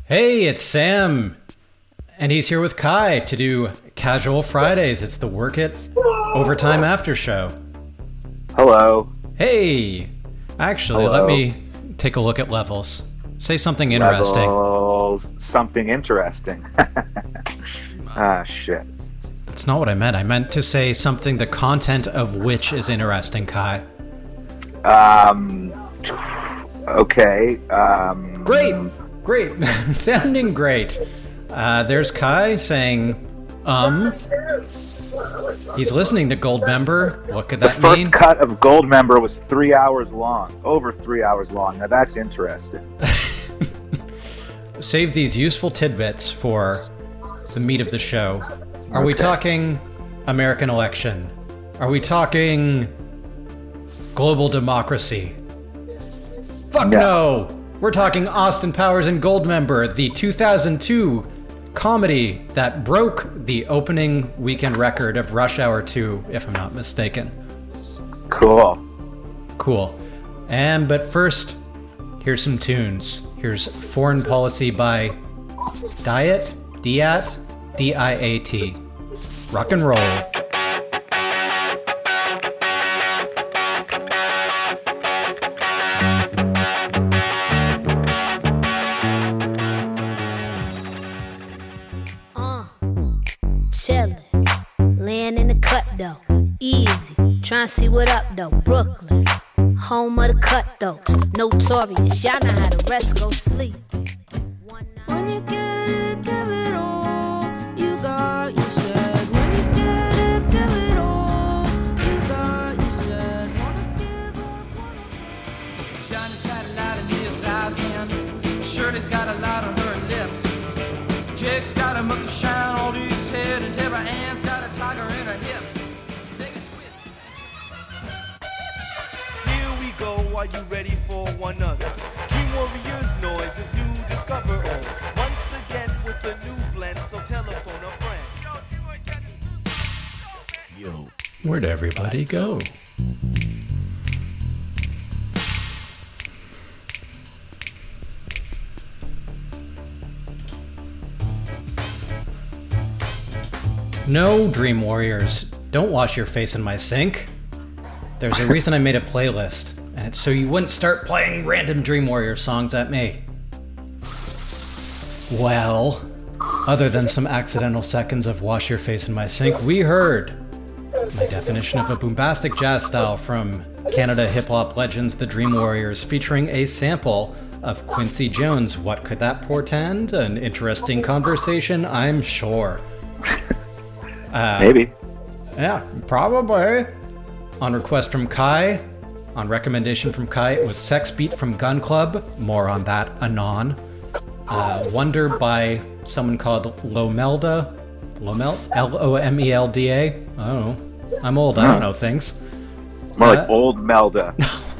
Hey, it's Sam, and he's here with Kai to do Casual Fridays. It's the Work It Overtime After Show. Hello. Hey, actually, Hello. Let me take a look at levels. Say something interesting. Levels. Something interesting. Shit. That's not what I meant. I meant to say something the content of which is interesting, Kai. Okay. Great. Sounding great. There's Kai saying, He's listening to Goldmember. What could that The first mean? cut of Goldmember was 3 hours long. Over 3 hours long. Now that's interesting. Save these useful tidbits for the meat of the show. Are we talking American election? Are we talking global democracy? Fuck no! We're talking Austin Powers and Goldmember, the 2002 comedy that broke the opening weekend record of Rush Hour 2, if I'm not mistaken. Cool. But first, here's some tunes. Here's Foreign Policy by Diat, D-I-A-T. Rock and roll. Chillin', laying in the cut though, easy. Tryna see what up though, Brooklyn, home of the cutthroats, notorious. Y'all know how the rest go sleep. When you get it, give it all. You got, you said. When you get it, give it all. You got, you said. Wanna give up, Johnny's got a lot of his eyes in. Shirley's got a lot on her lips. Jake's got a monkey shine on his head, and Deborah Ann's got a tiger in her hips. Take a twist. Here we go, are you ready for one another? Dream Warriors noise is new, discover all. Once again with a new blend, so telephone a friend. Yo. Where'd everybody go? No, Dream Warriors, don't wash your face in my sink. There's a reason I made a playlist, and it's so you wouldn't start playing random Dream Warrior songs at me. Well, other than some accidental seconds of wash your face in my sink, we heard my definition of a bombastic jazz style from Canada hip-hop legends The Dream Warriors, featuring a sample of Quincy Jones. What could that portend? An interesting conversation, I'm sure. Maybe. Yeah, probably. On request from Kai, on recommendation from Kai, it was Sex Beat from Gun Club. More on that anon. Wonder by someone called Lomelda. L-O-M-E-L-D-A. I don't know. I'm old, I don't know things. More like old Melda.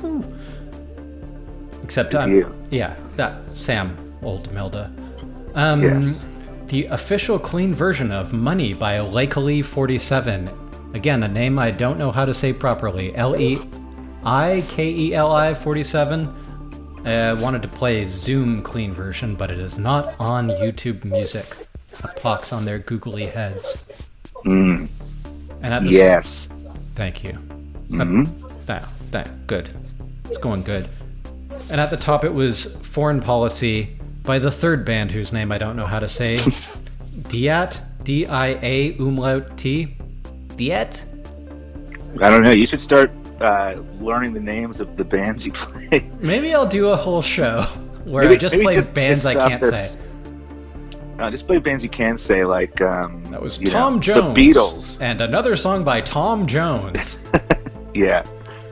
Except It's you. Yeah, that Sam, old Melda. Yes. The official clean version of Money by Lekeli47. Again, a name I don't know how to say properly. L-E-I-K-E-L-I 47. Wanted to play Zoom clean version, but it is not on YouTube Music. A pox on their googly heads. And at the Yes. Thank you. Mm-hmm. Good. It's going good. And at the top it was Foreign Policy by the third band whose name I don't know how to say. Diat? D-I-A umlaut T? Diet? I don't know. You should start learning the names of the bands you play. Maybe I'll do a whole show where I just play bands I can't say. Just play bands you can say, like That was Tom Jones. The Beatles. And another song by Tom Jones. Yeah.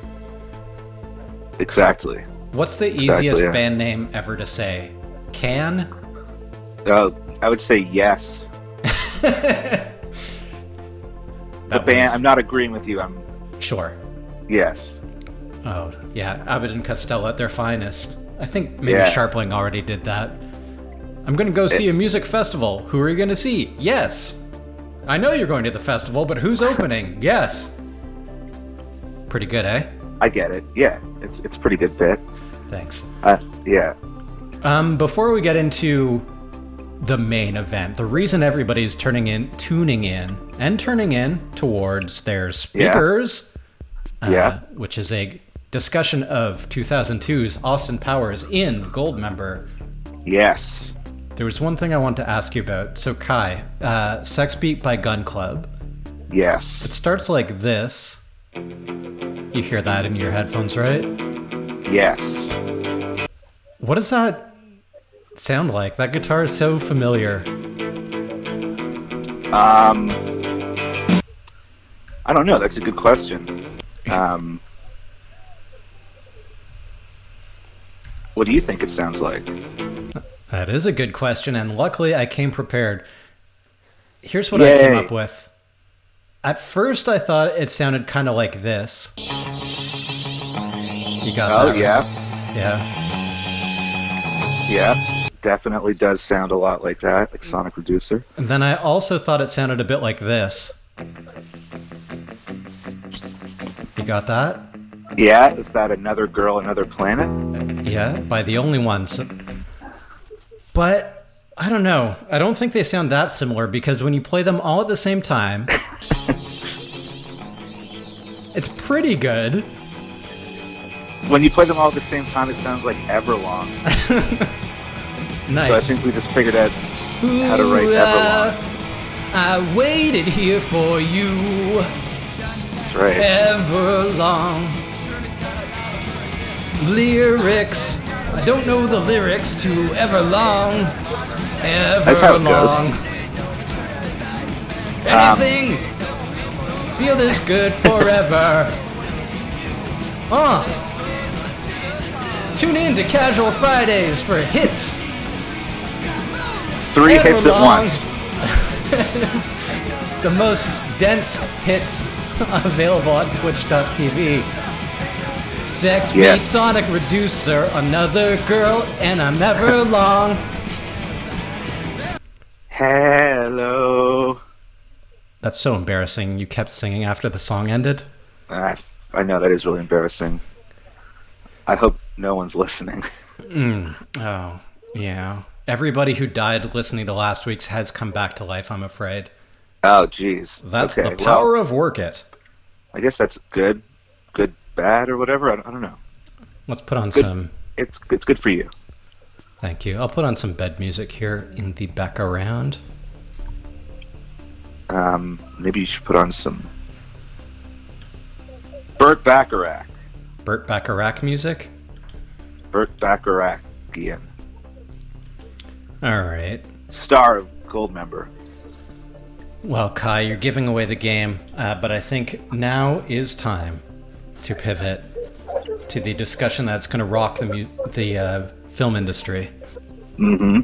Exactly. What's the Exactly, easiest yeah. band name ever to say? Can? I would say yes. The band. I'm not agreeing with you. I'm Sure. yes. Oh, yeah, Abbott and Costello at their finest. I think maybe Yeah. Sharpling already did that. I'm gonna go see a music festival. Who are you gonna see? Yes. I know you're going to the festival, but who's opening? Yes. Pretty good, eh? I get it. Yeah, it's a pretty good bit. Thanks. Yeah. Before we get into the main event. The reason everybody's tuning in towards their speakers, which is a discussion of 2002's Austin Powers in Goldmember. Yes. There was one thing I wanted to ask you about. So Kai, Sex Beat by Gun Club. Yes. It starts like this. You hear that in your headphones, right? Yes. What does that sound like? That guitar is so familiar. I don't know. That's a good question. What do you think it sounds like? That is a good question, and luckily I came prepared. Here's what I came up with. At first I thought it sounded kind of like this. You got that? Yeah. Definitely does sound a lot like that, like Sonic Reducer. And then I also thought it sounded a bit like this. You got that? Yeah, is that Another Girl, Another Planet? Yeah, by The Only Ones. But I don't know. I don't think they sound that similar because when you play them all at the same time, it's pretty good. When you play them all at the same time, it sounds like Everlong. Nice. So I think we just figured out how to write Everlong. I waited here for you. That's right. Everlong. Lyrics. I don't know the lyrics to Everlong. That's how it Everlong. Anything. Feel this good forever. Tune in to Casual Fridays for hits. 3 hits at Everlong. once. The most dense hits available on Twitch.tv. Sex Beat, Sonic Reducer, Another Girl, and I'm Everlong. Hello. That's so embarrassing. You kept singing after the song ended. I know that is really embarrassing. I hope no one's listening. Oh, yeah. Everybody who died listening to last week's has come back to life, I'm afraid. Oh, geez. That's okay, the power of Work It. I guess that's good, bad, or whatever. I don't know. Let's put on some... It's good for you. Thank you. I'll put on some bed music here in the background. Maybe you should put on some Burt Bacharach. Burt Bacharach music? Burt Bacharachian. All right. Star of Goldmember. Well, Kai, you're giving away the game, but I think now is time to pivot to the discussion that's going to rock the film industry. Mm-hmm.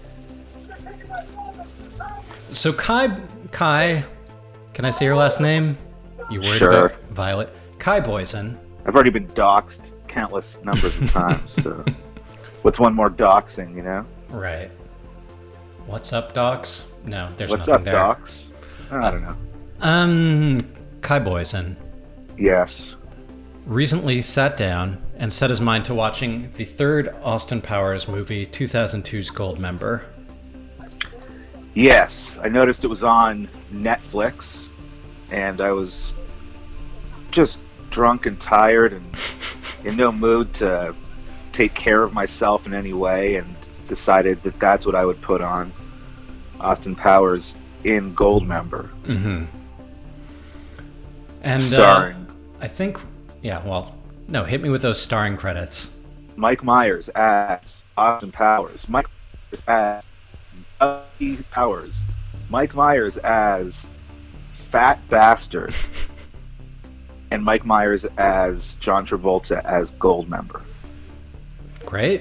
So Kai, can I say your last name? You worried Sure. about Violet? Kai Boysen. I've already been doxxed countless numbers of times, so what's one more doxing, you know? Right. What's up, Docs? No, there's What's nothing up, there. docs? I don't know. Kai Boysen Yes. recently sat down and set his mind to watching the third Austin Powers movie, 2002's Goldmember. Yes, I noticed it was on Netflix, and I was just drunk and tired and in no mood to take care of myself in any way, and decided that that's what I would put on. Austin Powers in Goldmember. Mm-hmm. And Starring I think, no, hit me with those starring credits. Mike Myers as Austin Powers. Mike Myers as Bucky Powers. Mike Myers as Fat Bastard. And Mike Myers as John Travolta as Goldmember. Great.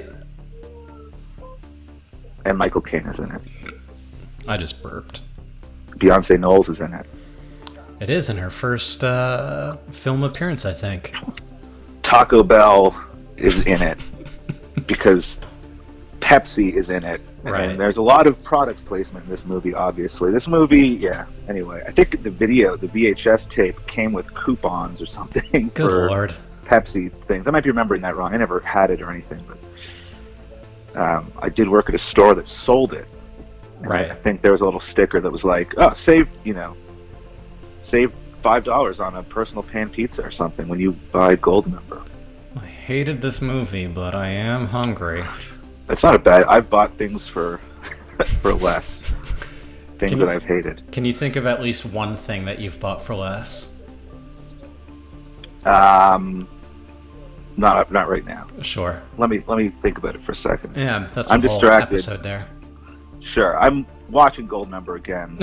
And Michael Caine is in it. I just burped. Beyonce Knowles is in it. It is in her first film appearance, I think. Taco Bell is in it because Pepsi is in it. Right. And there's a lot of product placement in this movie, obviously. This movie, anyway, I think the VHS tape came with coupons or something Good for Lord. Pepsi things. I might be remembering that wrong. I never had it or anything, but I did work at a store that sold it. And Right. I think there was a little sticker that was like, "Oh, save $5 on a personal pan pizza or something when you buy Gold Member." I hated this movie, but I am hungry. That's not a bad. I've bought things for for less. Things Can that you- I've hated. Can you think of at least one thing that you've bought for less? Not right now. Sure. Let me think about it for a second. Yeah, that's I'm the whole distracted. episode there. Sure, I'm watching Gold Member again,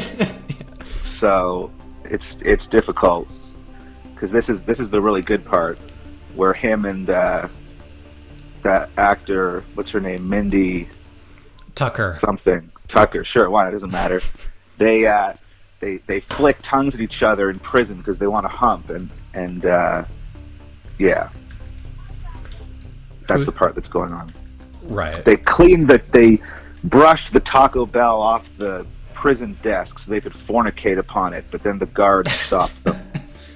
so it's difficult because this is the really good part where him and that actor, what's her name, Mindy Tucker. something Tucker. Sure, why? It doesn't matter. They flick tongues at each other in prison because they want to hump, and yeah, that's the part that's going on. Right. They brushed the Taco Bell off the prison desk so they could fornicate upon it, but then the guards stopped them.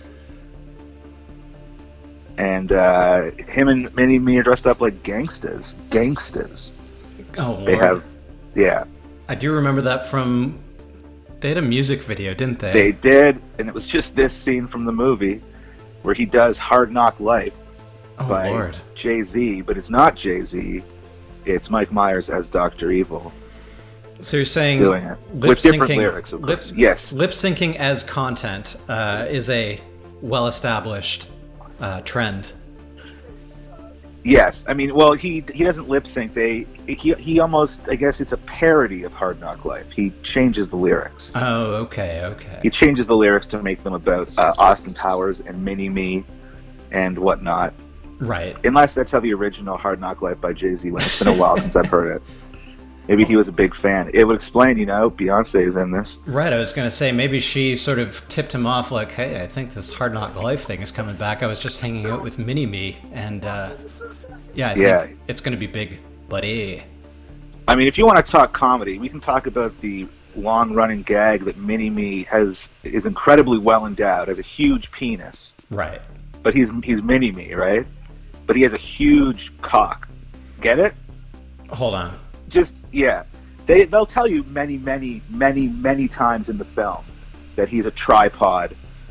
And him and Mini-Me are dressed up like gangsters. Oh, Lord. They have, yeah, I do remember that from... They had a music video, didn't they? they did, and it was just this scene from the movie where he does Hard Knock Life Oh, by Lord. Jay-Z, but it's not Jay-Z, it's Mike Myers as Dr. Evil So you're saying doing it. lip With different syncing, lyrics, of course. Yes. lip syncing as content is a well-established trend. Yes, I mean, well, he doesn't lip sync. He almost, I guess it's a parody of Hard Knock Life. He changes the lyrics. Oh, okay. He changes the lyrics to make them about Austin Powers and Mini-Me and whatnot. Right. Unless that's how the original Hard Knock Life by Jay-Z went. It's been a while since I've heard it. Maybe he was a big fan. It would explain, Beyonce is in this. Right, I was going to say, maybe she sort of tipped him off like, hey, I think this Hard Knock Life thing is coming back. I was just hanging out with Mini-Me, and yeah, I think it's going to be big, buddy. I mean, if you want to talk comedy, we can talk about the long-running gag that Mini-Me is incredibly well endowed, has a huge penis. Right. But he's Mini-Me, right? But he has a huge cock. Get it? Hold on. Just, yeah. They'll tell you many, many, many, many times in the film that he's a tripod.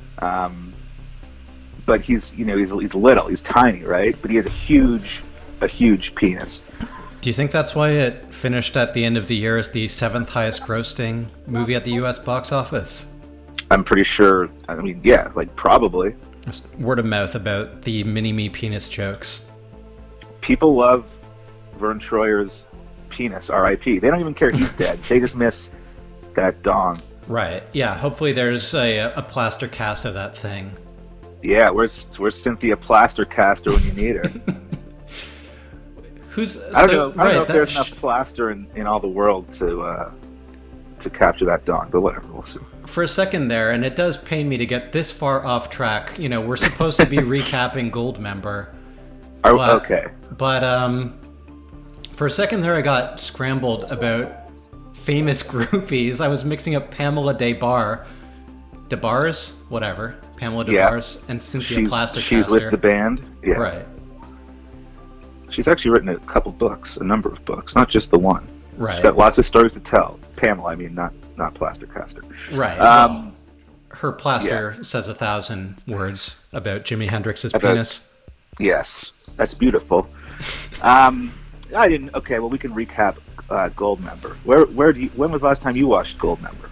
But he's little, he's tiny, right? But he has a huge penis. Do you think that's why it finished at the end of the year as the 7th highest grossing movie at the US box office? I'm pretty sure, I mean, yeah, like probably. Just word of mouth about the Mini-Me penis jokes. People love Vern Troyer's penis, R.I.P. They don't even care he's dead. They just miss that dong. Right. Yeah, hopefully there's a plaster cast of that thing. Yeah, where's Cynthia Plastercaster when you need her? I don't know if there's enough plaster in all the world to capture that dong, but whatever, we'll see. For a second there, and it does pain me to get this far off track. We're supposed to be recapping Gold Member. Okay. But for a second there, I got scrambled about famous groupies. I was mixing up Pamela DeBars, whatever, Pamela DeBars, and Cynthia Plastercaster. She's with the band. Yeah. Right. She's actually written a couple books, a number of books, not just the one. Right. She's got lots of stories to tell. Pamela, I mean, not Plastercaster. Right. Well, her plaster says 1,000 words about Jimi Hendrix's penis. Yes, that's beautiful. I didn't. Okay, well, we can recap Gold Member. When was the last time you watched Gold Member?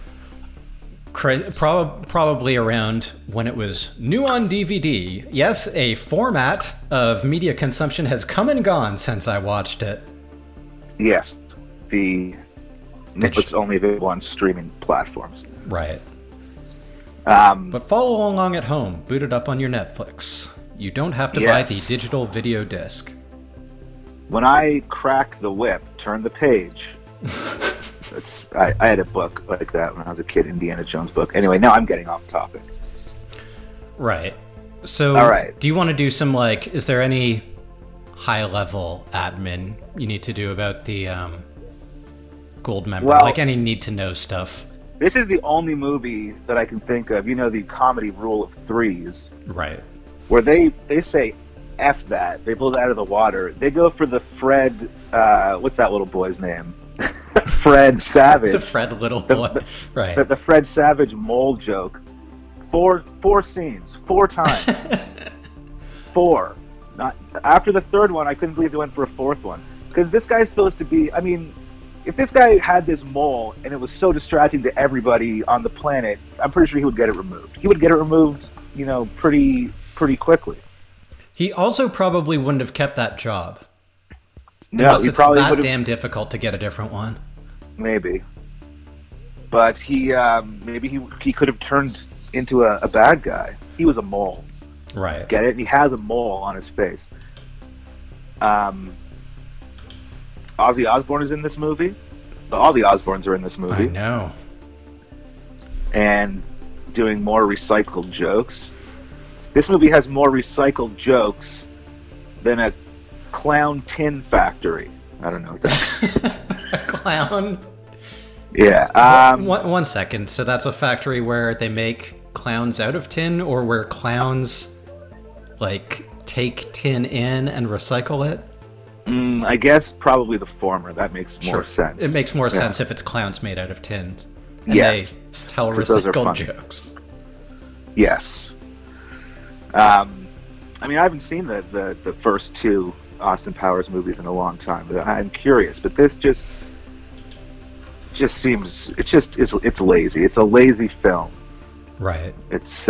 Probably around when it was new on DVD. Yes, a format of media consumption has come and gone since I watched it. Yes, it's only available on streaming platforms. Right. But follow along at home, boot it up on your Netflix. You don't have to buy the digital video disc. When I crack the whip, turn the page. I had a book like that when I was a kid, Indiana Jones book. Anyway, now I'm getting off topic. Right. So, all right. Do you want to do some, is there any high-level admin you need to do about the Gold Member? Well, any need-to-know stuff? This is the only movie that I can think of, the comedy rule of threes. Right. Where they say, F that. They blow it out of the water. They go for the Fred, what's that little boy's name? Fred The Savage. Fred Little boy. Right. The Fred Savage mole joke. Four scenes, 4 times. 4. Not after the third one, I couldn't believe they went for a fourth one. Because this guy's supposed to be. I mean, if this guy had this mole and it was so distracting to everybody on the planet, I'm pretty sure he would get it removed. He would get it removed, pretty quickly. He also probably wouldn't have kept that job. No, Unless he it's probably that would have. damn difficult to get a different one. Maybe. But maybe he could have turned into a bad guy. He was a mole. Right. Get it? And he has a mole on his face. Ozzy Osbourne is in this movie. All the Osbournes are in this I movie. know. And doing more recycled jokes. This movie has more recycled jokes than a clown tin factory. I don't know what that is. A clown. Yeah. One second. So that's a factory where they make clowns out of tin, or where clowns like take tin in and recycle it? I guess probably the former. That makes more sense. It makes more Yeah. sense if it's clowns made out of tin. And Yes, they tell 'cause those are recycled funny. jokes. Yes. I mean, I haven't seen the first 2 Austin Powers movies in a long time, but I'm curious. But this just seems it's lazy. It's a lazy film. Right. It's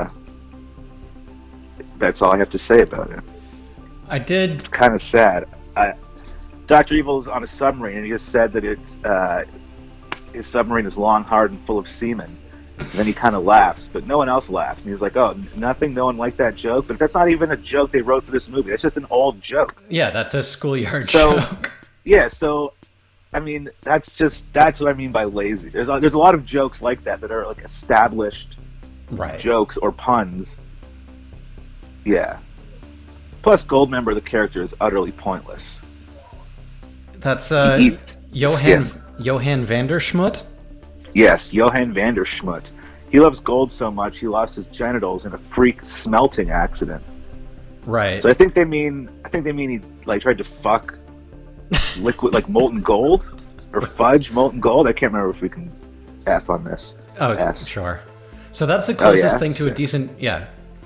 that's all I have to say about it. I did. It's kind of sad. Dr. Evil's on a submarine, and he just said that his submarine is long, hard, and full of semen. And then he kind of laughs, but no one else laughs. And he's like, "Oh, nothing. No one liked that joke." But that's not even a joke they wrote for this movie. That's just an old joke. Yeah, that's a schoolyard So- joke. Yeah. So, I mean, that's what I mean by lazy. There's a lot of jokes like that are like established Right. jokes or puns. Yeah. Plus, Goldmember, the character, is utterly pointless. That's He eats Johan skin. Johan Vanderschmut. Yes, Johann Vanderschmut. He loves gold so much he lost his genitals in a freak smelting accident. Right. So I think they mean he like tried to fuck liquid like molten gold or fudge molten gold. I can't remember if we can F on this. Oh, S. sure. So that's the closest yeah? thing to a decent, yeah.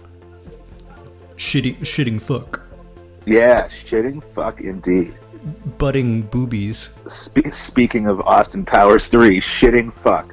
Shitting fuck. Yeah, shitting fuck indeed. Budding boobies. Speaking of Austin Powers 3, shitting fuck.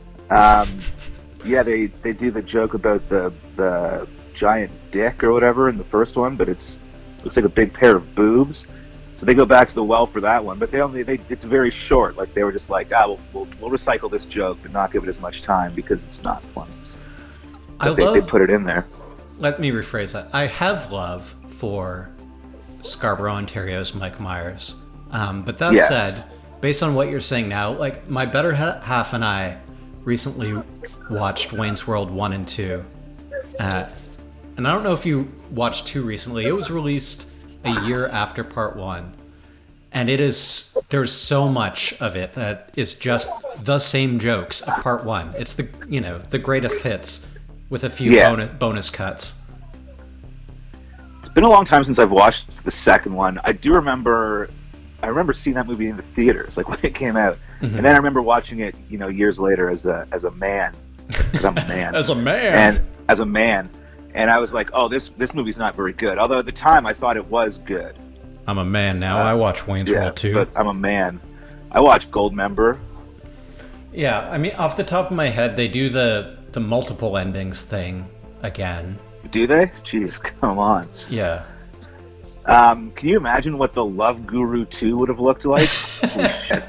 Yeah, they do the joke about the giant dick or whatever in the first one, but looks like a big pair of boobs. So they go back to the well for that one, but it's very short. Like they were just like, we'll recycle this joke, but not give it as much time because it's not funny. But they put it in there. Let me rephrase that. I have love for Scarborough, Ontario's Mike Myers. But that Yes. said, based on what you're saying now, like my better half and I recently watched Wayne's World 1 and 2. And I don't know if you watched 2 recently. It was released a year after part 1. And there's so much of it that is just the same jokes of part 1. It's the greatest hits with a few Yeah. bonus cuts. It's been a long time since I've watched the second one. I remember seeing that movie in the theaters, like when it came out, and then I remember watching it, years later as a man, 'cause I'm a man, As a man. and I was like, oh, this movie's not very good. Although at the time I thought it was good. I'm a man now. I watch Wayne's Yeah, World 2. but I'm a man. I watched Goldmember. Yeah, I mean, off the top of my head, they do the multiple endings thing again. Do they? Jeez, come on. Yeah. Can you imagine what the Love Guru 2 would have looked like? Holy shit.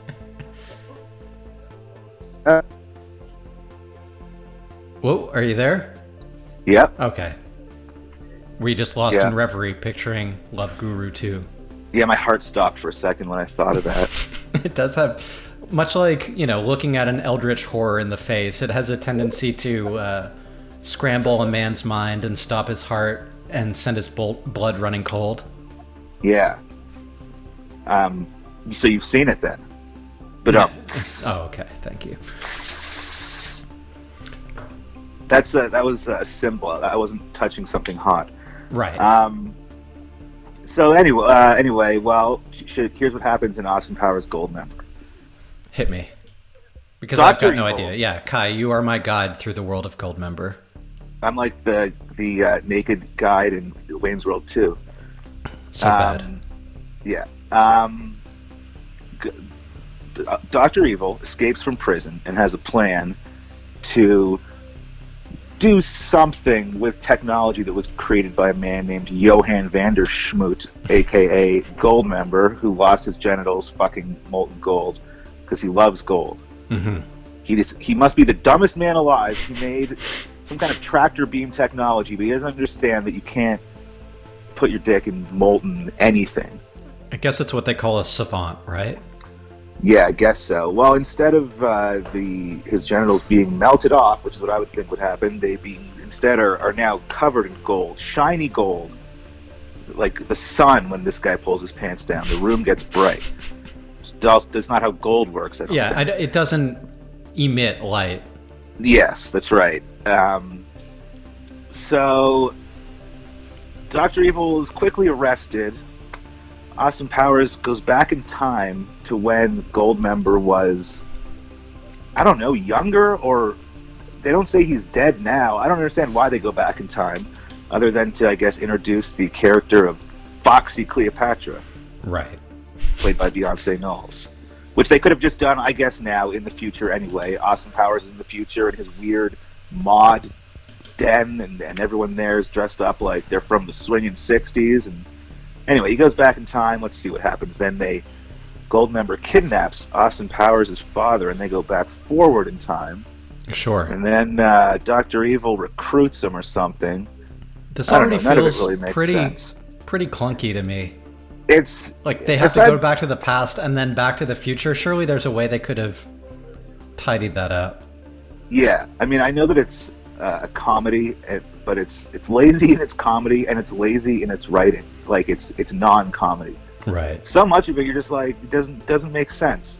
Whoa, are you there? Yep. Okay. Were you just lost Yeah. in reverie picturing Love Guru 2? Yeah, my heart stopped for a second when I thought of that. It does have, much like, looking at an eldritch horror in the face, it has a tendency to scramble a man's mind and stop his heart and send his blood running cold. Yeah. So you've seen it then? But Oh, okay. Thank you. that was a symbol. I wasn't touching something hot. Right. So anyway, well, here's what happens in Austin Powers Goldmember. Hit me. Because I've Dr. got no Evil. idea. Yeah, Kai, you are my guide through the world of Goldmember. I'm like the naked guide in Wayne's World 2. So bad. Yeah. Dr. Evil escapes from prison and has a plan to do something with technology that was created by a man named Johann van der Schmoot, aka Goldmember, who lost his genitals fucking molten gold because he loves gold. Mm-hmm. He must be the dumbest man alive. He made some kind of tractor beam technology, but he doesn't understand that you can't put your dick in molten anything. I guess it's what they call a savant, right? Yeah, I guess so. Well, instead of his genitals being melted off, which is what I would think would happen, they instead are now covered in gold, shiny gold, like the sun when this guy pulls his pants down. The room gets bright. That's not how gold works. I don't think. It doesn't emit light. Yes, that's right. So, Dr. Evil is quickly arrested. Austin Powers goes back in time to when Goldmember was, I don't know, younger, or they don't say he's dead now. I don't understand why they go back in time, other than to, I guess, introduce the character of Foxy Cleopatra, Right. played by Beyonce Knowles. Which they could have just done, I guess, now in the future anyway. Austin Powers is in the future in his weird mod den, and everyone there is dressed up like they're from the swinging 60s. And anyway, he goes back in time. Let's see what happens. Then Goldmember kidnaps Austin Powers' father, and they go back forward in time. Sure. And then Dr. Evil recruits him or something. This I don't already know, none of it feels really makes pretty sense. pretty clunky to me. It's Like they have to go back to the past and then back to the future. Surely there's a way they could have tidied that up. Yeah, I mean, I know that it's a comedy, but it's lazy in its comedy and it's lazy in its writing. Like it's non-comedy. Right. So much of it, you're just like, it doesn't make sense.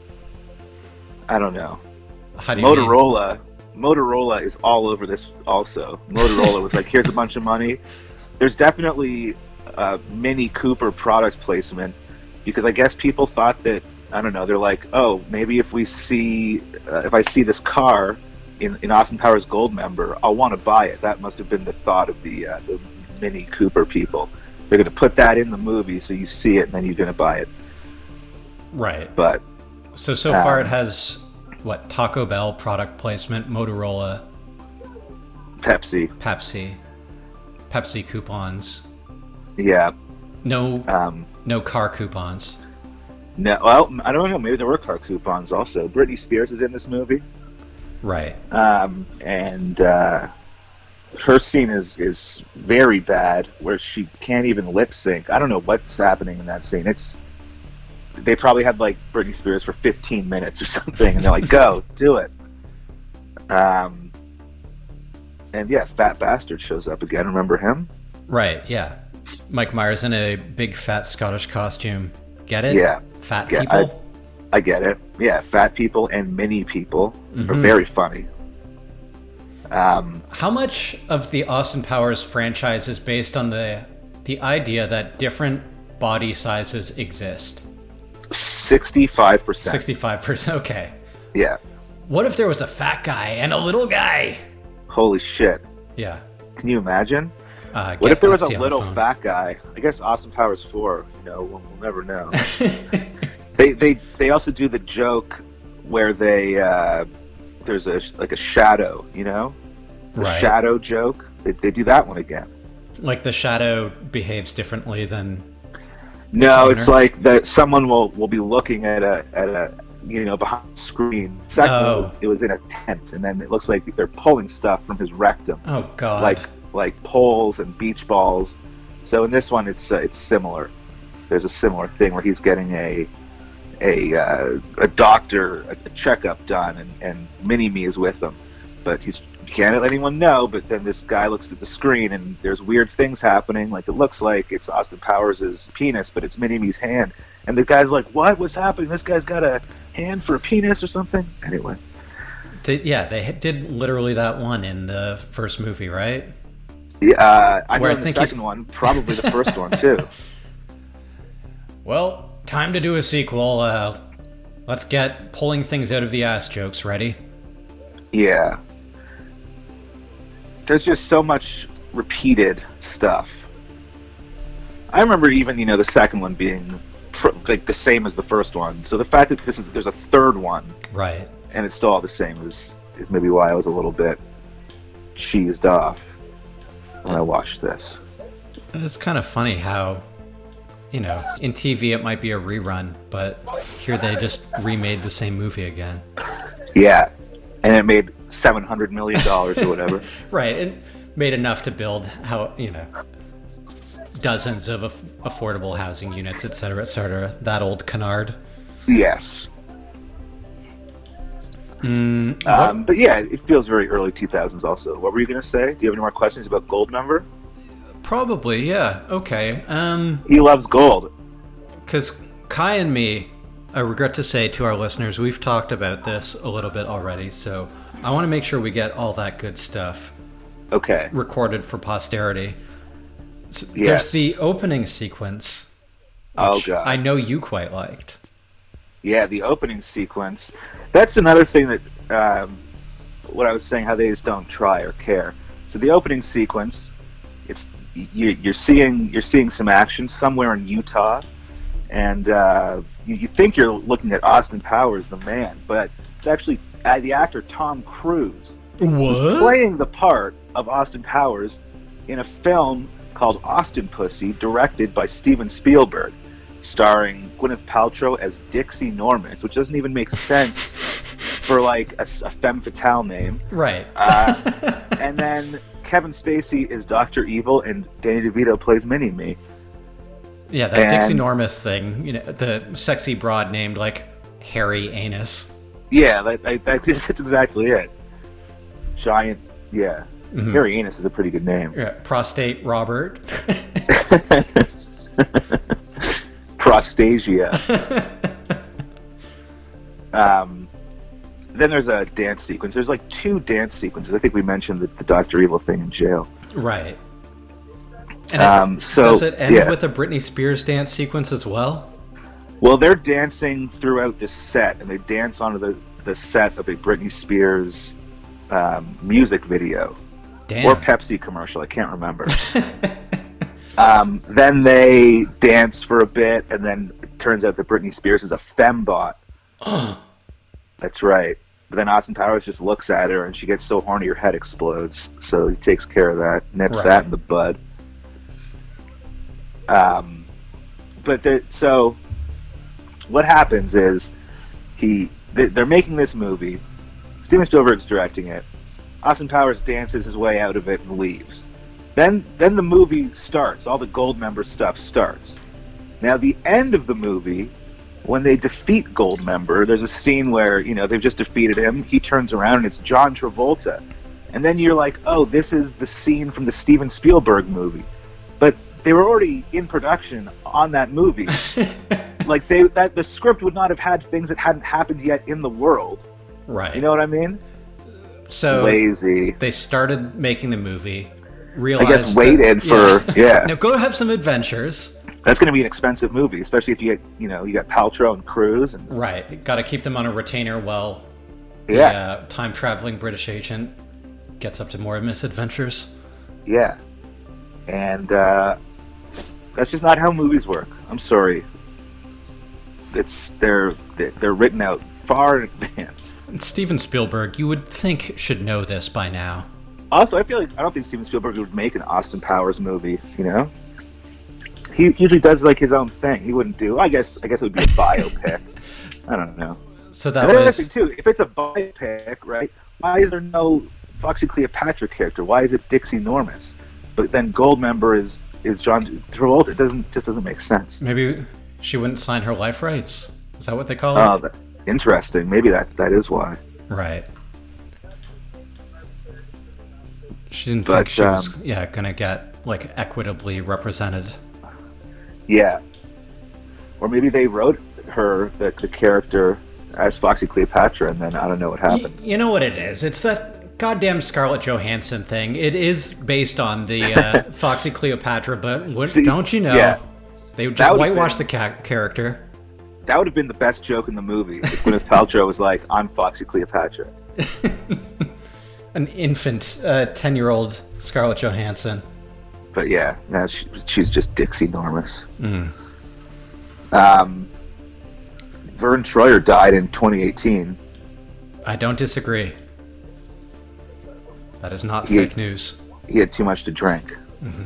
I don't know. How do you mean? Motorola is all over this. Also, Motorola was like, here's a bunch of money. There's definitely Mini Cooper product placement, because I guess people thought that, I don't know, they're like, oh, maybe if I see this car in Austin Powers Goldmember, I'll want to buy it. That must have been the thought of the Mini Cooper people. They're going to put that in the movie so you see it and then you're going to buy it. Right. But So far it has what? Taco Bell product placement, Motorola, Pepsi, Pepsi coupons. yeah. No car coupons. No, well, I don't know. Maybe there were car coupons also. Britney Spears is in this movie. Right. And her scene is very bad, where she can't even lip sync. I don't know what's happening in that scene. They probably had like Britney Spears for 15 minutes or something, and they're like, "Go, do it." And yeah, Fat Bastard shows up again. Remember him? Right, yeah. Mike Myers in a big fat Scottish costume. Get it? Yeah. Fat Yeah, people? I get it. Yeah, fat people and mini people are very funny. How much of the Austin Powers franchise is based on the idea that different body sizes exist? 65%. 65%, okay. Yeah. What if there was a fat guy and a little guy? Holy shit. Yeah. Can you imagine? Get What if there was a Betsy on the little phone. fat guy? I guess Austin Powers 4. We'll never know. They also do the joke where there's a shadow, the Right. shadow joke. They do that one again. Like the shadow behaves differently than... No, it's owner? like that someone will be looking at a behind the screen. Second, Oh. it was in a tent, and then it looks like they're pulling stuff from his rectum. Oh, God. like poles and beach balls. So in this one, it's similar. There's a similar thing where he's getting a doctor a checkup done, and Mini-Me is with him, but he can't let anyone know. But then this guy looks at the screen, and there's weird things happening. Like it looks like it's Austin Powers' penis, but it's Mini-Me's hand. And the guy's like, "What? What's happening? This guy's got a hand for a penis or something?" Anyway. They did literally that one in the first movie, right? Yeah, I know Where I in the think he's- second one, probably the first one too. Well, time to do a sequel. Let's get pulling things out of the ass jokes ready. Yeah. There's just so much repeated stuff. I remember even, the second one being like the same as the first one. So the fact that there's a third one, Right. and it's still all the same is maybe why I was a little bit cheesed off when I watched this. It's kind of funny how, in TV it might be a rerun, but here they just remade the same movie again. Yeah, and it made $700 million or whatever. Right, it made enough to build dozens of affordable housing units, et cetera, et cetera. That old canard. Yes. But yeah, it feels very early 2000s also. What were you going to say? Do you have any more questions about Goldmember? Probably, yeah. Okay. He loves gold. Because Kai and me, I regret to say to our listeners, we've talked about this a little bit already, so I want to make sure we get all that good stuff Okay. recorded for posterity. So Yes. There's the opening sequence, Oh, which God. I know you quite liked. Yeah, the opening sequence. That's another thing that, what I was saying, how they just don't try or care. So the opening sequence, you're seeing some action somewhere in Utah, and you think you're looking at Austin Powers, the man, but it's actually the actor Tom Cruise who's playing the part of Austin Powers in a film called Austin Pussy, directed by Steven Spielberg, starring Gwyneth Paltrow as Dixie Normus, which doesn't even make sense for like a femme fatale name. Right. And then Kevin Spacey is Dr. Evil, and Danny DeVito plays Mini-Me. Yeah, that Dixie Normus thing, the sexy broad named like Hairy Anus. Yeah, that's exactly it. Giant, yeah. Hairy Anus is a pretty good name. Yeah, Prostate Robert. Prostasia. Then there's a dance sequence. There's like 2 dance sequences. I think we mentioned the Dr. Evil thing in jail. Right. And does it end with a Britney Spears dance sequence as well? Well, they're dancing throughout the set, and they dance onto the set of a Britney Spears music video. Damn. Or Pepsi commercial, I can't remember. Then they dance for a bit, and then it turns out that Britney Spears is a fembot. That's right. But then Austin Powers just looks at her, and she gets so horny her head explodes. So he takes care of that, nips that in the bud. So what happens is they're making this movie. Steven Spielberg's directing it. Austin Powers dances his way out of it and leaves. Then the movie starts. All the Goldmember stuff starts. Now, the end of the movie, when they defeat Goldmember, there's a scene where, they've just defeated him. He turns around and it's John Travolta. And then you're like, oh, this is the scene from the Steven Spielberg movie. But they were already in production on that movie. Like, the script would not have had things that hadn't happened yet in the world. Right. You know what I mean? So lazy. They started making the movie. Realized I guess waited for Now go have some adventures. That's going to be an expensive movie, especially if you get you got Paltrow and Cruise and right. Got to keep them on a retainer while the time traveling British agent gets up to more misadventures. Yeah, and that's just not how movies work. I'm sorry. They're written out far in advance. Steven Spielberg, you would think, should know this by now. Also, I don't think Steven Spielberg would make an Austin Powers movie. He usually does like his own thing. He wouldn't do. I guess it would be a biopic. I don't know. So that and was thing too. If it's a biopic, right? Why is there no Foxy Cleopatra character? Why is it Dixie Normus? But then Goldmember is John Travolta. It doesn't make sense. Maybe she wouldn't sign her life rights. Is that what they call it? Oh, interesting. Maybe that is why. Right. She didn't think she was gonna get like equitably represented. Yeah. Or maybe they wrote her the character as Foxy Cleopatra, and then I don't know what happened. You know what it is? It's that goddamn Scarlett Johansson thing. It is based on the Foxy Cleopatra, but don't you know? Yeah. They would just whitewash the character. That would have been the best joke in the movie. If Gwyneth Paltrow was like, "I'm Foxy Cleopatra." An infant, 10-year-old Scarlett Johansson. But yeah, now she's just Dixie Normus. Vern Troyer died in 2018. I don't disagree. That is not fake news. He had too much to drink.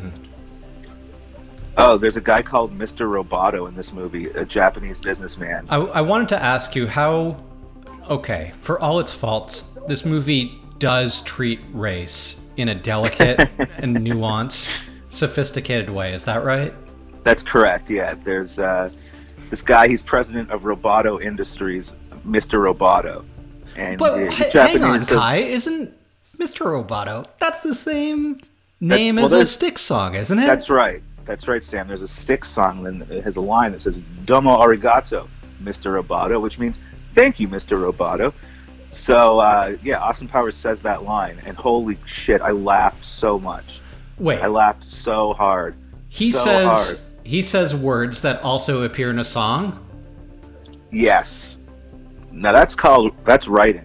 Oh, there's a guy called Mr. Roboto in this movie, a Japanese businessman. I wanted to ask you how... Okay, for all its faults, this movie does treat race in a delicate and nuanced, sophisticated way. Is that right? That's correct, yeah. There's this guy, he's president of Roboto Industries, Mr. Roboto. And But he's hang on, so- Kai, isn't Mr. Roboto? That's the same name as a Styx song, isn't it? That's right. That's right, Sam. There's a Styx song that has a line that says, "Domo arigato, Mr. Roboto," which means, "Thank you, Mr. Roboto." So, yeah, Austin Powers says that line, and holy shit, I laughed so much. Wait, I laughed so hard. he so says hard. he says words that also appear in a song? Yes. Now that's writing.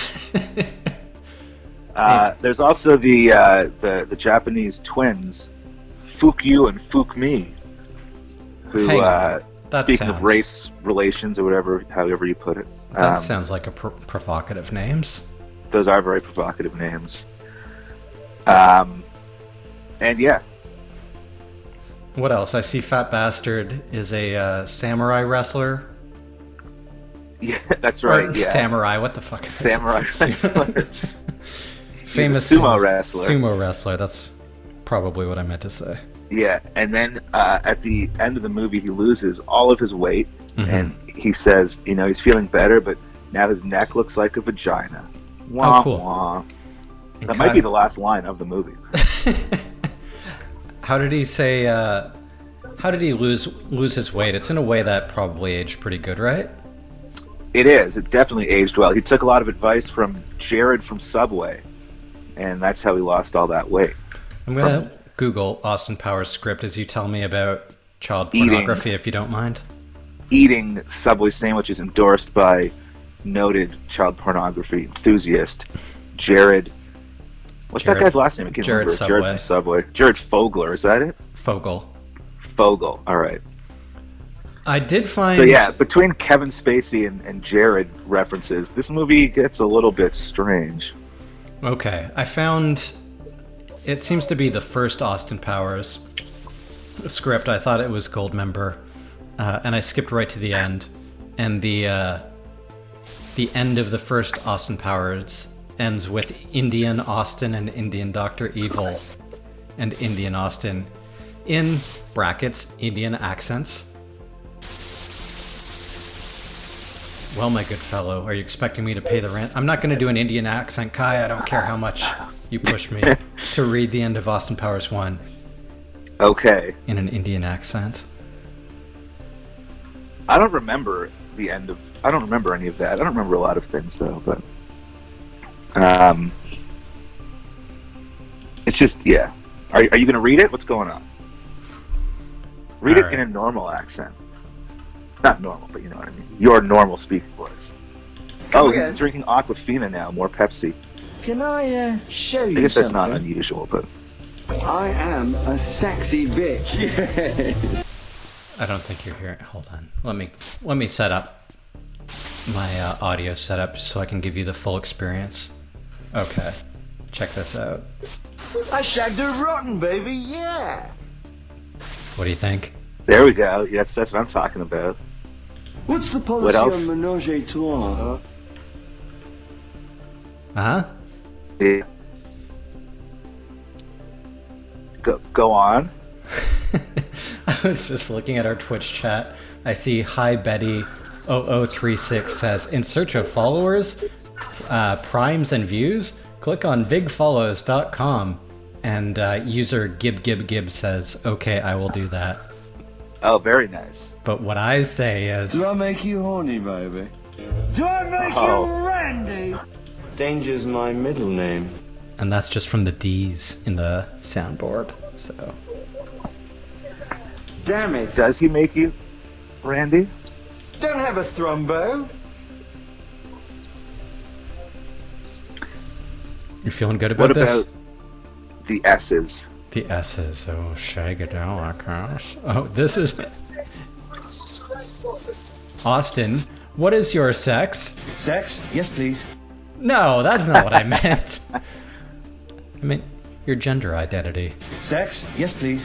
There's also the Japanese twins, Fook You and Fook Me, who, Hang on. That speaking of sounds- race relations or however you put it, That sounds like a provocative names. those are very provocative names. And yeah, What else? I see Fat Bastard is a samurai wrestler. yeah, that's right. Or Yeah, samurai, what the fuck is samurai wrestler. Famous He's a sumo wrestler. Sumo wrestler, that's probably what I meant to say. Yeah, and then at the end of the movie, he loses all of his weight, Mm-hmm. and he says, he's feeling better, but now his neck looks like a vagina. Wah, Oh, cool. wah. And That might be the last line of the movie. How did he say, how did he lose his weight? It's in a way that probably aged pretty good, right? It is. It definitely aged well. He took a lot of advice from Jared from Subway, and that's how he lost all that weight. I'm going to Google Austin Powers script as you tell me about child Eating. pornography, if you don't mind. Eating Subway sandwiches endorsed by noted child pornography enthusiast Jared. What's Jared- that guy's last name? I can't Jared remember. Jared Subway. from Subway. Jared Fogler, is that it? Fogel. Fogel. All right. I did find... So yeah, between Kevin Spacey and Jared references, this movie gets a little bit strange. Okay, I found... It seems to be the first Austin Powers script. I thought it was Goldmember, and I skipped right to the end. And the end of the first Austin Powers ends with Indian Austin and Indian Dr. Evil and Indian Austin in brackets, Indian accents. Well, my good fellow, are you expecting me to pay the rent? I'm not going to do an Indian accent, Kai. I don't care how much you push me to read the end of Austin Powers 1 Okay. in an Indian accent. I don't remember the end of... I don't remember any of that. I don't remember a lot of things, though, but... It's just, yeah. Are you going to read it? What's going on? Read All it right. in a normal accent. Not normal, but you know what I mean. Your normal speaking voice. Oh, he's drinking Aquafina now. More Pepsi. Can I show I you guess that's not something? unusual, but... I am a sexy bitch. I don't think you're hearing. Hold on. Let me set up my audio setup so I can give you the full experience. Okay. Check this out. I shagged a rotten, baby, yeah. What do you think? There we go. Yeah, that's what I'm talking about. What's the policy What else? on menage a trois? Huh? Yeah. Go on. I was just looking at our Twitch chat. I see Hi Betty 0036 says, in search of followers, primes, and views, click on bigfollows.com. And user Gib says, okay, I will do that. Oh, very nice. But what I say is, Do I make you horny, baby? Do I make Oh. you Randy? Danger's my middle name. and that's just from the D's in the soundboard. So Damn it. Does he make you, Randy? Don't have a thrombo. You feeling good about What this? about the S's? The S's. Oh, shagadelic. Oh, this is... Austin, what is your sex? Sex? Yes, please. No, that's not what I meant. I meant your gender identity. Sex? Yes, please.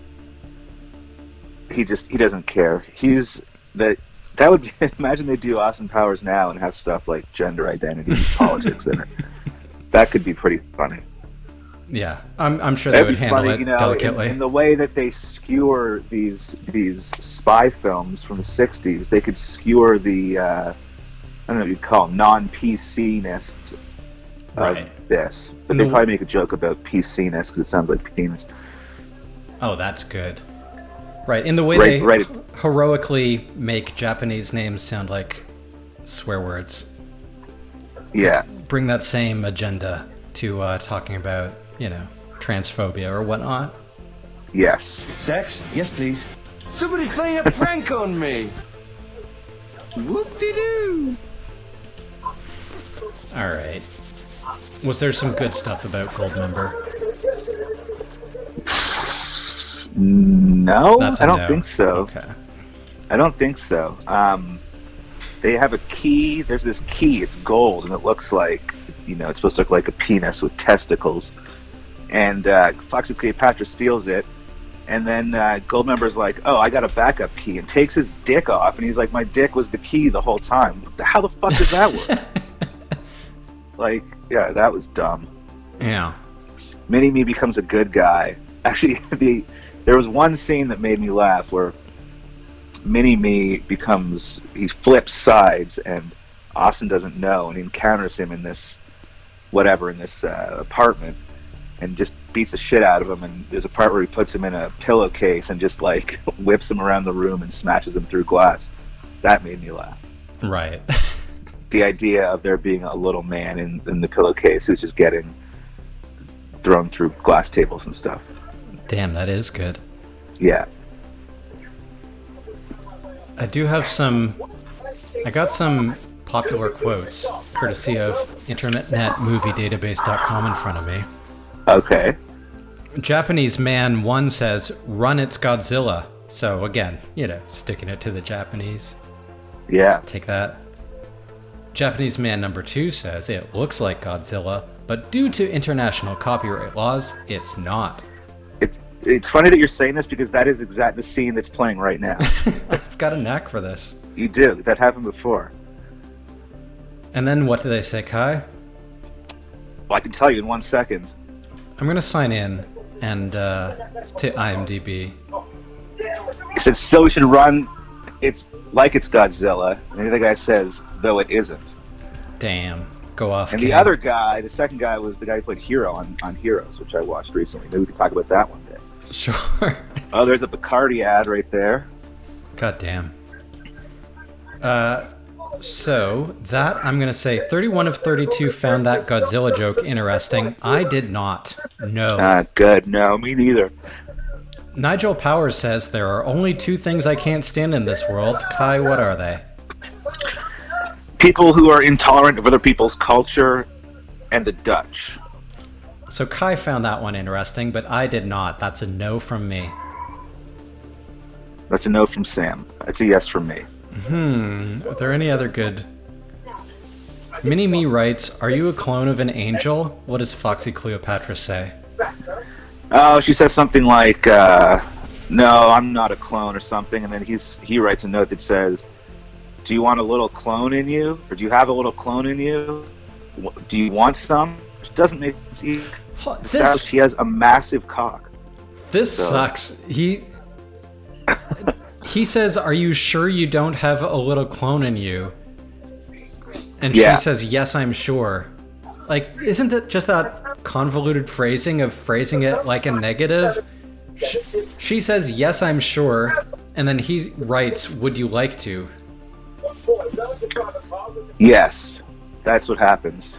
He doesn't care. That would be, imagine they do Austin Powers now and have stuff like gender identity and politics in it. That could be pretty funny. Yeah, I'm sure they That'd would be handle funny, it you know, delicately. in the way that they skewer these spy films from the '60s. They could skewer the I don't know what you'd call them, non-PC-ness Right. of this, but And they the- probably make a joke about PC-ness because it sounds like penis. Oh, that's good. Right, in the way Right- they right. heroically make Japanese names sound like swear words. Yeah, Bring that same agenda to talking about, transphobia or whatnot. yes. Sex? Yes, please. Somebody's playing a prank on me. Whoop-de-doo. All right. Was there some good stuff about Goldmember? No, That's a I don't no. think so. Okay. I don't think so. They have a key. There's this key. It's gold, and it looks like, it's supposed to look like a penis with testicles. And Foxy Cleopatra steals it, and then Goldmember's like, "Oh, I got a backup key," and takes his dick off, and he's like, "My dick was the key the whole time." How the fuck does that work? Like, yeah, that was dumb. Yeah. Mini-Me becomes a good guy. Actually, there was one scene that made me laugh where Mini-Me he flips sides, and Austin doesn't know, and he encounters him in this apartment, and just beats the shit out of him. And there's a part where he puts him in a pillowcase and just like whips him around the room and smashes him through glass. That made me laugh. Right. The idea of there being a little man in the pillowcase who's just getting thrown through glass tables and stuff. Damn, that is good. Yeah. I got some popular quotes courtesy of internetmoviedatabase.com in front of me. Okay. Japanese man 1 says, "Run, it's Godzilla." So again, sticking it to the Japanese. Yeah. Take that. Japanese man number 2 says, "It looks like Godzilla, but due to international copyright laws, it's not." It's funny that you're saying this because that is exactly the scene that's playing right now. I've got a knack for this. You do. That happened before. And then what do they say, Kai? Well, I can tell you in 1 second. I'm going to sign in and to IMDb. He said, "Still we should run. It's like it's Godzilla." And the other guy says, "Though it isn't." Damn. Go off. And King. the other guy, the second guy, was the guy who played Hero on Heroes, which I watched recently. Maybe we could talk about that one day. Sure. Oh, there's a Bacardi ad right there. God damn. So that I'm gonna say 31 of 32 found that Godzilla joke interesting. I did not. No. Good. No, me neither. Nigel Powers says there are only 2 things I can't stand in this world. Kai, what are they? People who are intolerant of other people's culture and the Dutch. So Kai found that one interesting, but I did not. That's a no from me. That's a no from Sam. That's a yes from me. Are there any other good? Mini-Me writes, "Are you a clone of an angel?" What does Foxy Cleopatra say? Oh, she says something like, "No, I'm not a clone," or something, and then he writes a note that says, "Do you want a little clone in you, or do you have a little clone in you? Do you want some?" It doesn't make sense. He has a massive cock. This sucks. He says, "Are you sure you don't have a little clone in you?" And Yeah. she says, "Yes, I'm sure." Like, isn't that just that convoluted phrasing of phrasing it like a negative? She says, "Yes, I'm sure," and then he writes, "Would you like to?" Yes, that's what happens.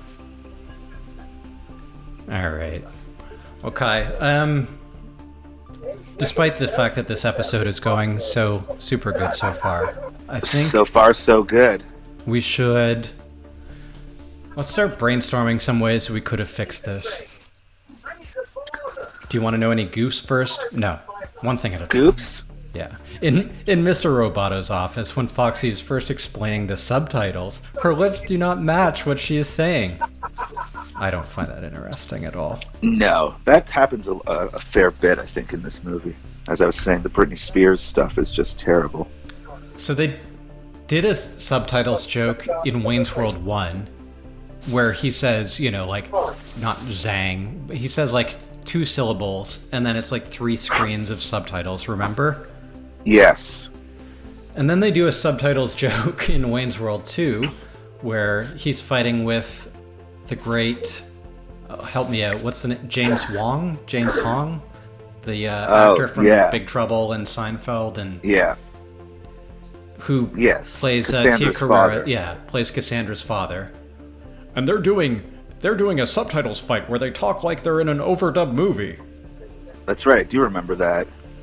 All right. Okay. Despite the fact that this episode is going so super good so far, I think So far, so good. we should... Let's start brainstorming some ways we could have fixed this. Do you want to know any goofs first? No. One thing at a time. Goofs? Yeah. In Mr. Roboto's office, when Foxy is first explaining the subtitles, her lips do not match what she is saying. I don't find that interesting at all. No, that happens a fair bit, I think, in this movie. As I was saying, the Britney Spears stuff is just terrible. So they did a subtitles joke in Wayne's World 1 where he says, you know, like, not Zang, but he says like 2 syllables and then it's like 3 screens of subtitles, remember? Yes. And then they do a subtitles joke in Wayne's World 2 where he's fighting with the great, help me out, what's the name? James Hong? The actor from yeah. Big Trouble and Seinfeld, and Yeah. who Yes. plays Tia Cassandra's Carrera. father. Yeah, plays Cassandra's father. And they're doing a subtitles fight where they talk like they're in an overdub movie. That's right. I do remember that.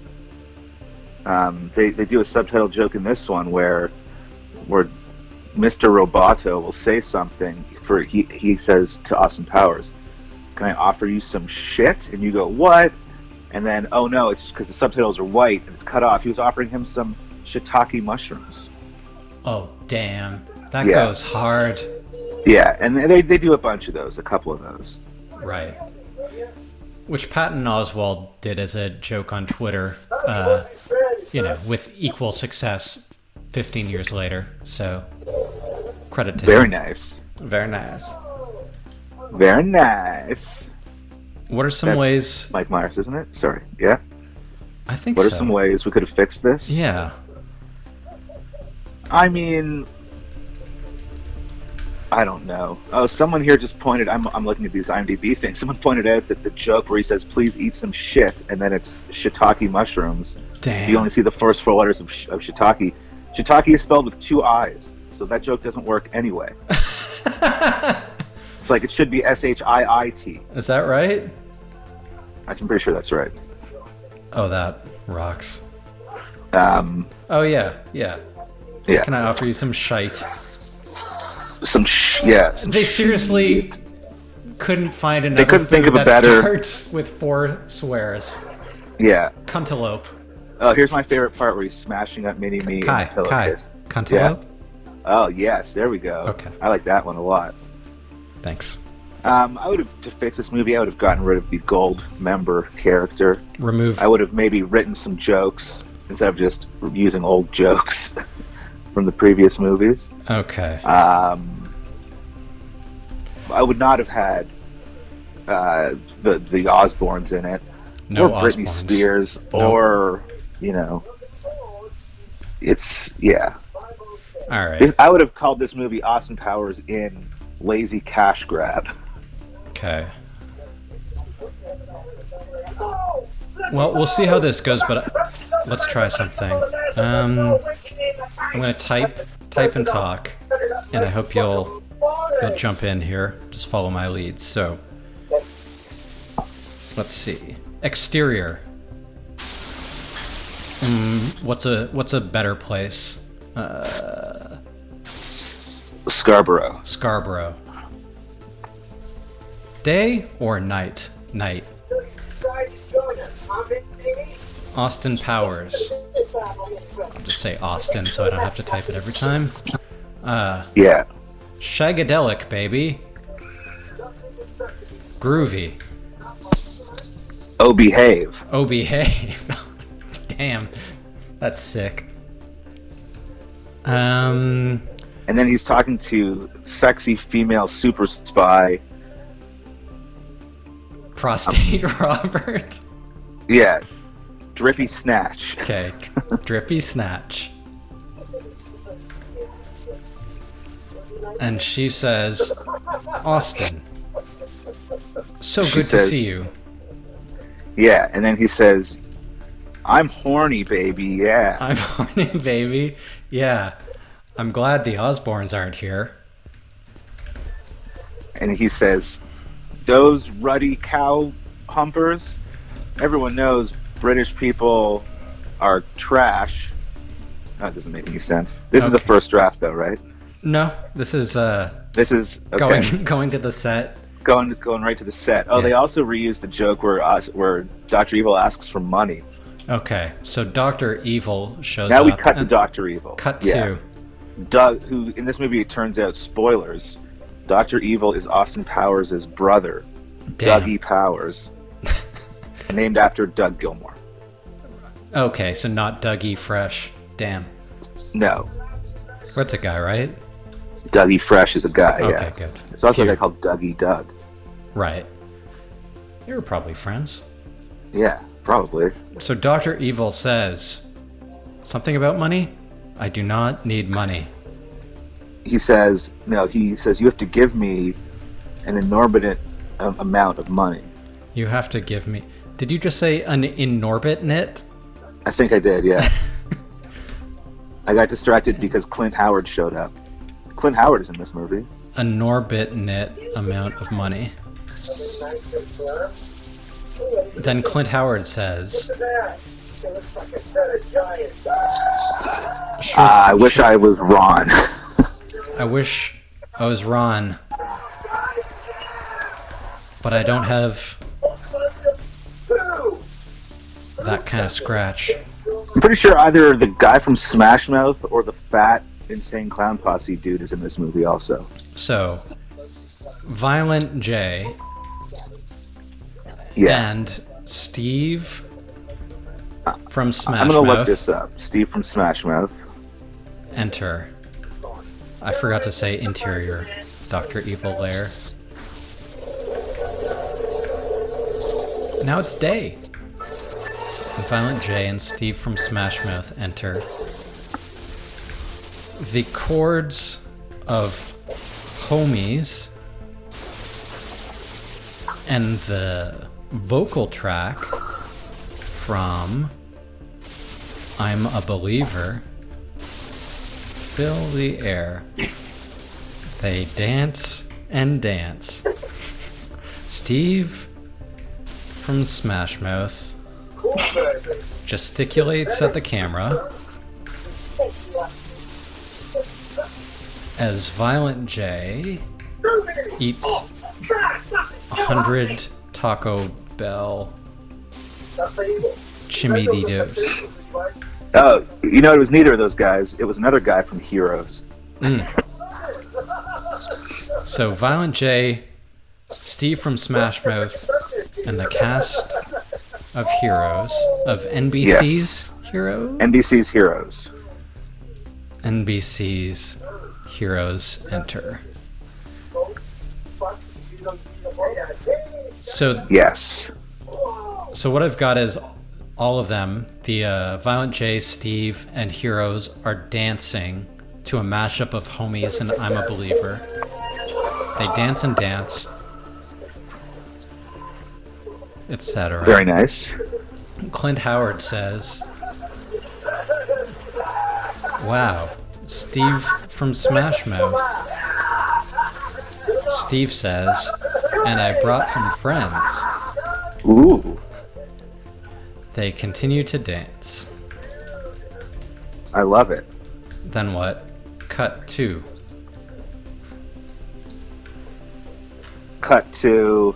They do a subtitle joke in this one where Mr. Roboto will say something. He says to Austin Powers, "Can I offer you some shit?" And you go, "What?" And then, oh no, it's because the subtitles are white and it's cut off. He was offering him some shiitake mushrooms. Oh, damn. That Yeah. goes hard. Yeah, and they do a bunch of those, a couple of those. Right. Which Patton Oswalt did as a joke on Twitter, you know, with equal success 15 years later. So, credit to Very him. nice. Very nice. Very nice. What are some That's ways... Mike Myers, isn't it? Sorry. Yeah. I think What so. are some ways we could have fixed this? Yeah. I mean, I don't know. Oh, someone here just pointed. I'm looking at these IMDb things. Someone pointed out that the joke where he says, "Please eat some shit," and then it's shiitake mushrooms. Damn. You only see the first 4 letters of shiitake. Shiitake is spelled with 2 I's, so that joke doesn't work anyway. It's like it should be SHIIT. Is that right? I'm pretty sure that's right. Oh, that rocks. Um, Oh, yeah. Yeah. yeah. Can I offer you some shite? Some They seriously couldn't find another couldn't think food of a that better- starts with 4 swears. Yeah. Cantaloupe. Oh, here's my favorite part where he's smashing up Mini Me in Kai. the pillowcase. Cantaloupe? Oh, yes. There we go. Okay. I like that one a lot. Thanks. I would have, to fix this movie, I would have gotten rid of the gold member character. Remove... I would have maybe written some jokes instead of just using old jokes from the previous movies. Okay. I would not have had the Osbournes in it, No or Britney Osbournes. Spears, No. or it's All right. I would have called this movie Austin Powers in Lazy Cash Grab. Okay. Well, we'll see how this goes, but let's try something. I'm gonna type and talk, and I hope you'll jump in here. Just follow my lead. So, let's see. Exterior. What's a better place? Scarborough. Scarborough. Day or night? Night. Austin Powers. I'll just say Austin so I don't have to type it every time. Yeah. Shagadelic, baby. Groovy. Oh, behave. Oh, behave. Damn. That's sick. And then he's talking to sexy female super spy. Prostate Robert. Yeah. Drippy Snatch. Okay. Drippy Snatch. And she says, Austin, so She good to says- see you. Yeah, and then he says, "I'm horny, baby, yeah." I'm horny, baby. Yeah. I'm glad the Osbournes aren't here. And he says, "Those ruddy cow humpers, everyone knows British people are trash. That doesn't make any sense. This is the Okay. first draft, though, right? No, this is This is okay. going to the set. going right to the set. Oh, Yeah. they also reused the joke where Dr. Evil asks for money. Okay, so Dr. Evil shows Now up. we cut to and- Dr. Evil. Cut Yeah. to. Doug, who in this movie, it turns out, spoilers, Dr. Evil is Austin Powers' brother, Damn. Dougie Powers, named after Doug Gilmore. Okay, so not Dougie Fresh. Damn. No, What's a guy, right? Dougie Fresh is a guy. Okay, yeah. good. There's also Phew. a guy called Dougie Doug. Right. They were probably friends. Yeah, probably. So Dr. Evil says something about money? I do not need money. He says, you have to give me an inordinate amount of money. You have to give me. Did you just say an inordinate? I think I did, yeah. I got distracted because Clint Howard showed up. Clint Howard is in this movie. Inordinate amount of money. Then Clint Howard says, I wish I was Ron. I wish I was Ron, but I don't have that kind of scratch. I'm pretty sure either the guy from Smash Mouth or the fat Insane Clown Posse dude is in this movie also. So, Violent J Yeah. and Steve from Smash I'm gonna Mouth look this up. Steve from Smash Mouth. enter. I forgot to say interior Dr. Evil lair. Now it's day. And Violent J and Steve from Smash Mouth enter. The chords of Homies and the vocal track from I'm a Believer fill the air. They dance and dance. Steve from Smash Mouth gesticulates at the camera as Violent J eats 100 Taco Bell chimeditos. Oh, it was neither of those guys. It was another guy from Heroes. So Violent J, Steve from Smash Mouth, and the cast of Heroes, of NBC's Heroes? NBC's Heroes. NBC's Heroes enter. So Yes. So what I've got is all of them, the Violent J, Steve, and Heroes are dancing to a mashup of Homies and I'm a Believer. They dance and dance, etc. Very nice. Clint Howard says, wow, Steve from Smash Mouth. Steve says, and I brought some friends. Ooh. They continue to dance. I love it. Then what? Cut to. Cut to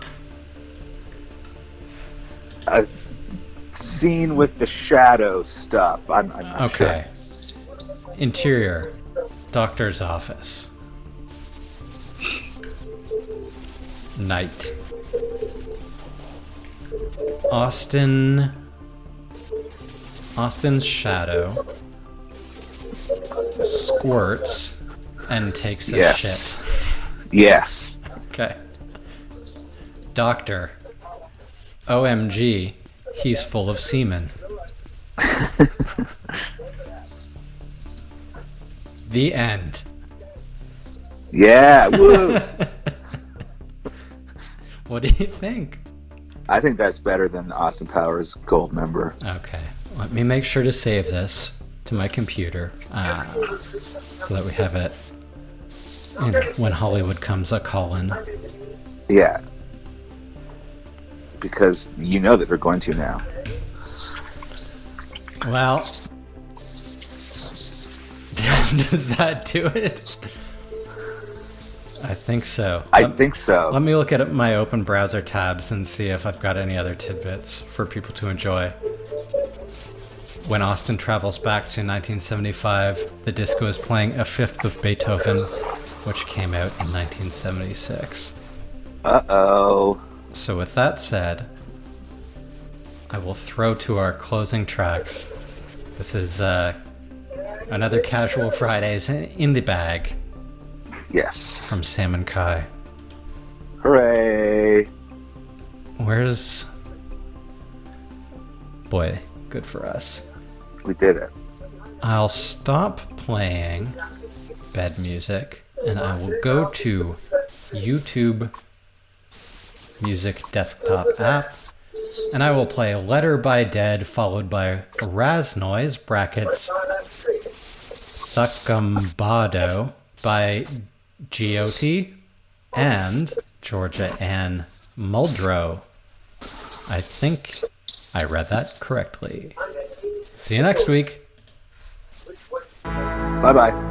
a scene with the shadow stuff. I'm not sure. Okay. Interior. Doctor's office. Night. Austin's shadow squirts and takes a Yes. shit. Yes. Okay. Doctor. OMG, he's full of semen. The end. Yeah. Woo. What do you think? I think that's better than Austin Powers Gold Member. Okay, let me make sure to save this to my computer so that we have it when Hollywood comes a call-in. Yeah. Because you know that they're going to now. Well, Does that do it? I think so. I think so. Let me look at my open browser tabs and see if I've got any other tidbits for people to enjoy. When Austin travels back to 1975, the disco is playing A Fifth of Beethoven, which came out in 1976. Uh-oh. So with that said, I will throw to our closing tracks. This is another Casual Fridays in the bag Yes. from Sam and Kai. Hooray. Where's... Boy, good for us. We did it. I'll stop playing bed music and I will go to YouTube Music Desktop app and I will play Letter by Dead followed by Raz Noise brackets Thuckambado by GOT and Georgia Ann Muldrow. I think I read that correctly. See you next week. Bye-bye.